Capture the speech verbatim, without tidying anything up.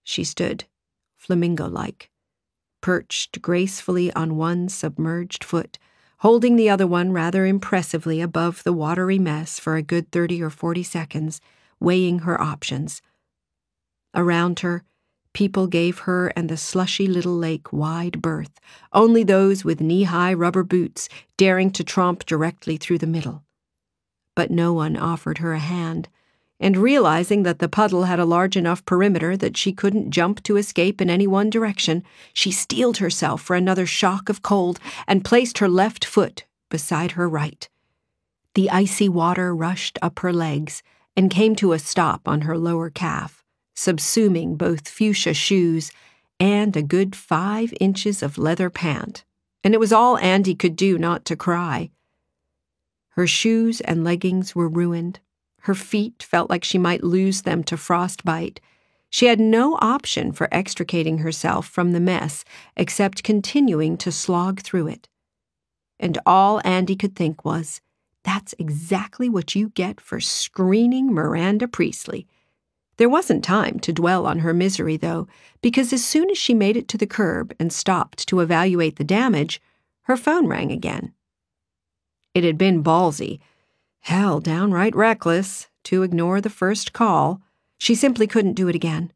She stood, flamingo-like, perched gracefully on one submerged foot, holding the other one rather impressively above the watery mess for a good thirty or forty seconds, weighing her options. Around her, people gave her and the slushy little lake wide berth, only those with knee-high rubber boots daring to tromp directly through the middle. But no one offered her a hand, and realizing that the puddle had a large enough perimeter that she couldn't jump to escape in any one direction, she steeled herself for another shock of cold and placed her left foot beside her right. The icy water rushed up her legs and came to a stop on her lower calf, subsuming both fuchsia shoes and a good five inches of leather pant, and it was all Andy could do not to cry. Her shoes and leggings were ruined. Her feet felt like she might lose them to frostbite. She had no option for extricating herself from the mess except continuing to slog through it. And all Andy could think was, that's exactly what you get for screening Miranda Priestley. There wasn't time to dwell on her misery, though, because as soon as she made it to the curb and stopped to evaluate the damage, her phone rang again. It had been ballsy, hell, downright reckless, to ignore the first call. She simply couldn't do it again.